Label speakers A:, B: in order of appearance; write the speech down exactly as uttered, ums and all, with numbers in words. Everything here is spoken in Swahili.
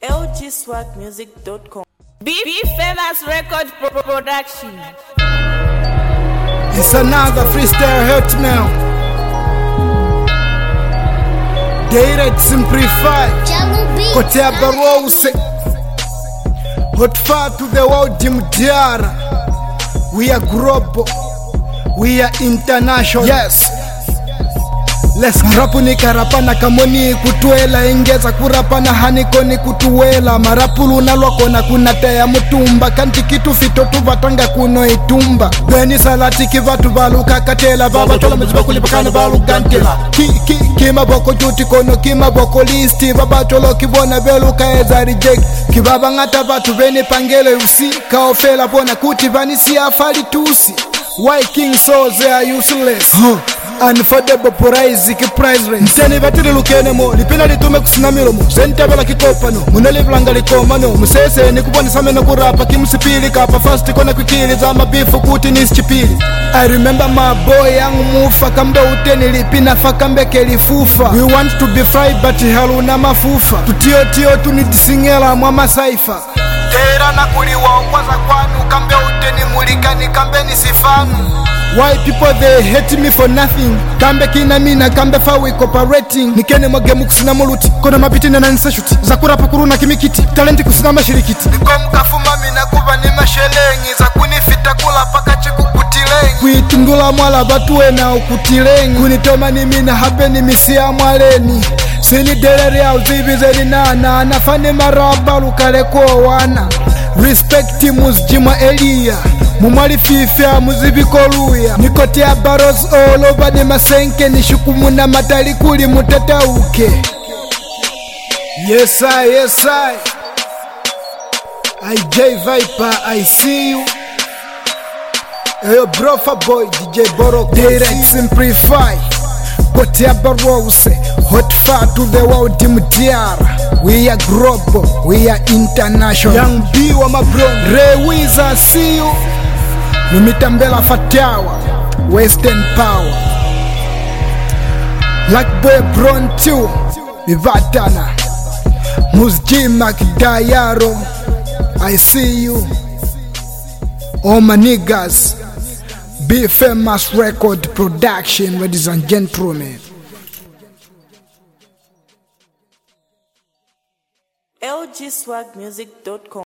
A: L G swag music dot com. Be, be famous record pro production.
B: It's another freestyle hotmail. Direct simplified. Kotea Barose. Hot far to the world Jim Diara. We are global. We are international. Yes. Let's marapu ni karapana kamoni kutuela ingeza kurapana hanikoni kutuela marapulu naloko na kunatea mutumba kanti kitu fito tuvatanga kuno itumba beni salati kivatu baluka katela baba tola mziba kulipakana balugantela ki ki kima boko juti kono kima boko listi baba tolo kibona beluka eza reject kibaba ngata batu beni pangele usi kaofela bona kuti vanisi afali tusi why king souls they are useless huh. Unfordable price ki price range nteni batiri lukene mo lipina litume kusinamiro mo sentabela kikopano munalivlanga likomano musese ni kubona sameno kurapa kimsipili kapa fast kona kwikili za mabifu kuti nisichipili I remember my boy yangu mufa kambe uteni lipina fakambe kelifufa we want to be fried but haluna mafufa tutio tio tunitisingela mwa masaifa tera na kuliwa kwaza kwanu kambe uteni mulikani kambe nisifanu why people they hate me for nothing kambe kina mina kambe fa we cooperating nikene mwagemu kusina muluti kona mabiti na nanisa shuti za kurapa kuruna kimikiti talenti kusina mashirikiti nikomu kafuma mina kuba ni mashelengi za kunifita kula paka chiku kutilengi kuitundula mwala batuwe na ukutilengi kunitoma ni mina habe ni misia mwaleni sini deleri ya uzibize ni nana nafani maraba lukale kwa wana respect muzjima elia mumali fifia muzibiko luya nikotea baros all over ni masenke nishukumu na matali kuli mutatauke yes I yes I I J Viper I see you Eyo brofa boy D J Borok direct simplify kotea barose hot far to the world Jim Diara we are global we are international young B wa mabron Rewiza see you Numitambela Fatawa Western Power Black Boy Bron two Vivatana Musjima Kidayaro I see you all my niggas Be famous record production ladies and gentlemen
A: L G swag music dot com.